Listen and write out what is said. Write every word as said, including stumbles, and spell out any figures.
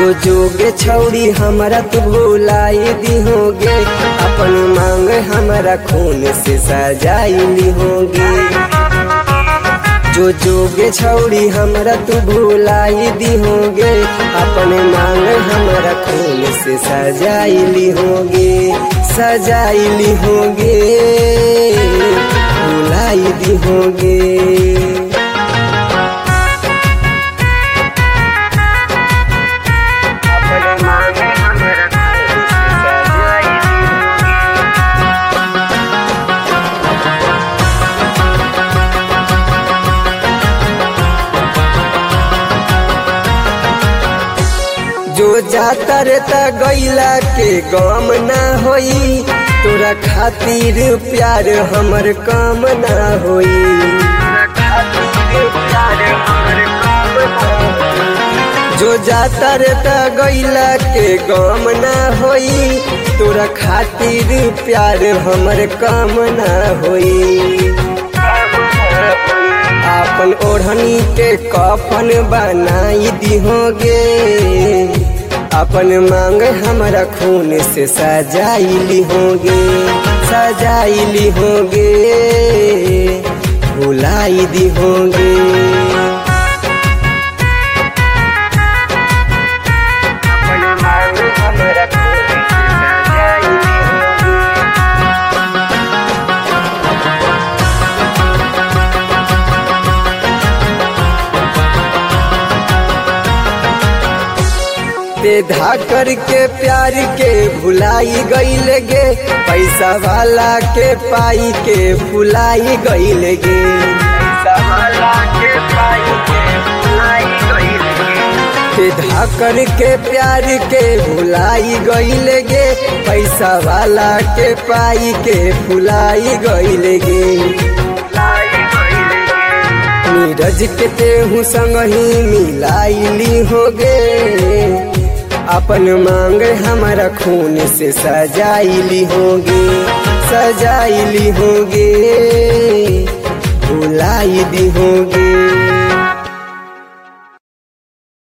जो जोगे छौड़ी हमरा तू भुलाई दी होगे, अपन मांग हमरा खून से सजाई ली होगे। जो जोगे छौड़ी हमरा तू भुलाई दी होगे, अपन मांग हमरा खून से सजाई ली होगे, सजाई ली होगे, भुलाई दी होगे। जो जाता रहता गईला के गम ना होई, तोरा खातिर प्यार हमर काम ना होई। जो जाता रहता गईला के गम ना होई, तोरा खातिर प्यार हमर काम ना होई। अपन ओढ़नी के कफन बनाई दी होगे, अपन मांग हमरा खून से सजाई ली होगे, सजाई ली होगे, भुलाई दी होगे। ते धाकर के प्यार के भुलाई गईल गे, पैसा वाला के पाई के भुलाई गईल गे, पैसा वाला के पाई के भुलाई गईल गे। ते धाकर के प्यार के भुलाई गईल गे, पैसा वाला के पाई के भुलाई गईल गे। नीरज के तेहू संग ही मिलाई ली होगे, अपन मांग हमारा खून से सजाई ली होगे, सजाई ली होगे, भुलाई दी होगे।